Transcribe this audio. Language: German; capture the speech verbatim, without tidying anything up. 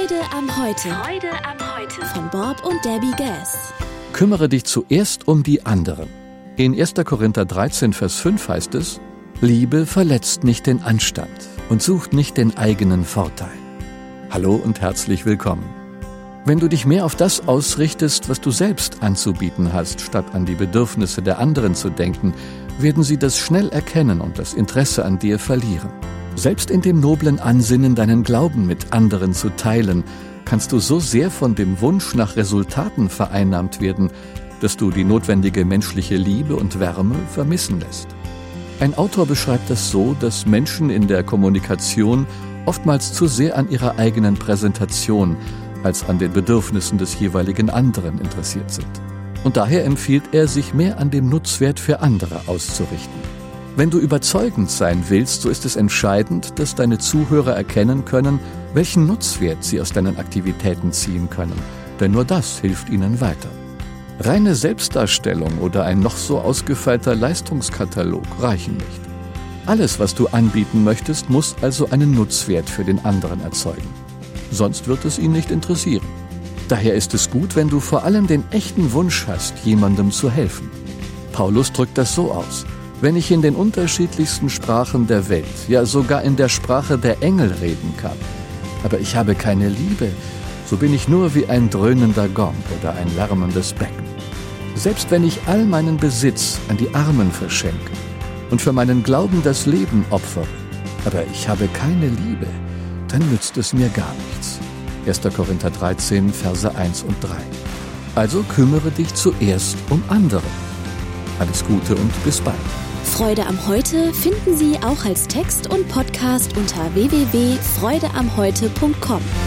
Freude am Heute. Freude am Heute. Von Bob und Debbie Gass. Kümmere dich zuerst um die anderen. In erster Korinther dreizehn, Vers fünf heißt es: Liebe verletzt nicht den Anstand und sucht nicht den eigenen Vorteil. Hallo und herzlich willkommen. Wenn du dich mehr auf das ausrichtest, was du selbst anzubieten hast, statt an die Bedürfnisse der anderen zu denken, werden sie das schnell erkennen und das Interesse an dir verlieren. Selbst in dem noblen Ansinnen, deinen Glauben mit anderen zu teilen, kannst du so sehr von dem Wunsch nach Resultaten vereinnahmt werden, dass du die notwendige menschliche Liebe und Wärme vermissen lässt. Ein Autor beschreibt das so, dass Menschen in der Kommunikation oftmals zu sehr an ihrer eigenen Präsentation als an den Bedürfnissen des jeweiligen anderen interessiert sind. Und daher empfiehlt er, sich mehr an dem Nutzwert für andere auszurichten. Wenn du überzeugend sein willst, so ist es entscheidend, dass deine Zuhörer erkennen können, welchen Nutzwert sie aus deinen Aktivitäten ziehen können. Denn nur das hilft ihnen weiter. Reine Selbstdarstellung oder ein noch so ausgefeilter Leistungskatalog reichen nicht. Alles, was du anbieten möchtest, muss also einen Nutzwert für den anderen erzeugen. Sonst wird es ihn nicht interessieren. Daher ist es gut, wenn du vor allem den echten Wunsch hast, jemandem zu helfen. Paulus drückt das so aus: Wenn ich in den unterschiedlichsten Sprachen der Welt, ja sogar in der Sprache der Engel reden kann, aber ich habe keine Liebe, so bin ich nur wie ein dröhnender Gong oder ein lärmendes Becken. Selbst wenn ich all meinen Besitz an die Armen verschenke und für meinen Glauben das Leben opfere, aber ich habe keine Liebe, dann nützt es mir gar nichts. erster Korinther dreizehn, Verse eins und drei. Also kümmere dich zuerst um andere. Alles Gute und bis bald. Freude am Heute finden Sie auch als Text und Podcast unter w w w punkt freude am heute punkt com.